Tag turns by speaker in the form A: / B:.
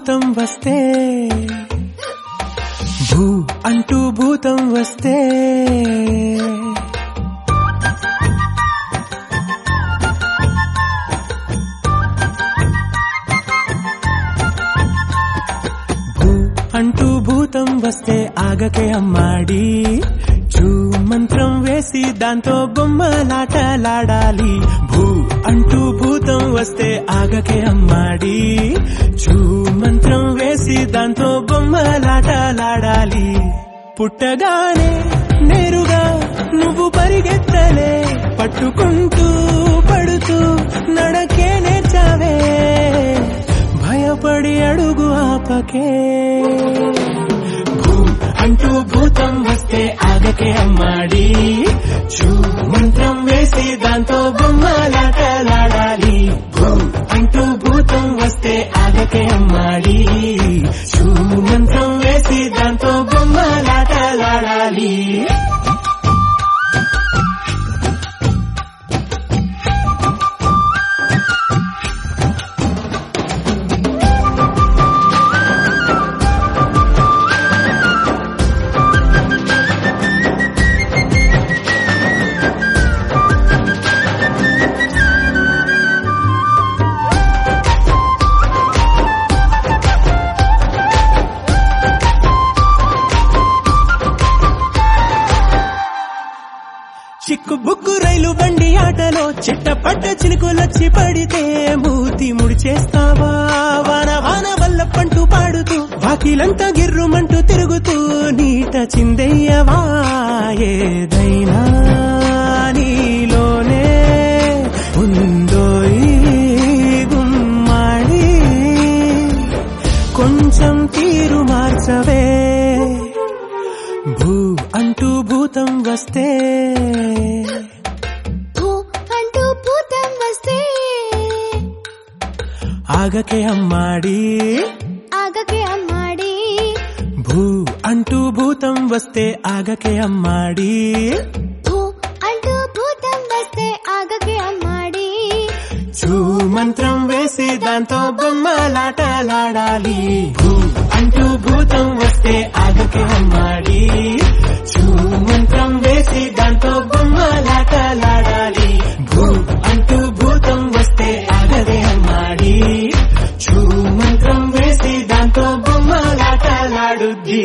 A: భూతం వస్తే భూ అంటూ భూతం వస్తే భూ అంటూ భూతం వస్తే ఆగకే అమ్మాడి చూ మంత్రం వేసి దాంతో బొమ్మలాటలాడాలి భూ అంటూ భూతం వస్తే ఆగకే అమ్మాడి చూ మంత్రం వేసి దాంతో బొమ్మలాటలాడాలి పుట్టగానే నేరుగా నువ్వు పరిగెత్తలే పట్టుకుంటూ పడుతూ నడకే నేర్చావే భయపడి అడుగు ఆపకే భూ అంటూ భూతం వస్తే ఆగకే అమ్మాడి చూ మంత్రం వేసి దాంతో బొమ్మలాటలాడాలి భూ అంటూ భూతం వస్తే ఆగకే అమ్మాడి చూ మంత్రం వేసి దాంతో బొమ్మలాటలాడాలి చిక్కు బుక్కు రైలు బండి ఆటలో చిట్టపట్ట చినుకులొచ్చి పడితే మూతి ముడిచేస్తావా వాన వాన వల్ల పంటూ పాడుతూ వాకిలంతా గిర్రుమంటూ తిరుగుతూ నీట చిందెయ్యవా ఏదైనా నీలోనే ఉందో ఈ గుమ్మాడి కొంచెం తీరు మార్చవే భూ అంటూ భూతం వస్తే
B: భూ అంటూ భూతం వస్తే
A: ఆగకే అమ్మాడి
B: ఆగకే అమ్మాడి
A: భూ అంటూ భూతం వస్తే ఆగకే అమ్మాడి
B: భూ అంటూ భూతం వస్తే ఆగకే అమ్మాడి
A: చూ మంత్రం వేసి దాంతో బొమ్మలాటలాడాలి భూ అంటూ భూతం వస్తే ఆగకే అమ్మాడి చూ మంత్రం వేసి దాంతో బొమ్మలాటలాడాలి భూ అంటూ భూతం వస్తే ఆగదే అమ్మాడి చూ మంత్రం వేసి దాంతో బొమ్మలాటలాడుద్ది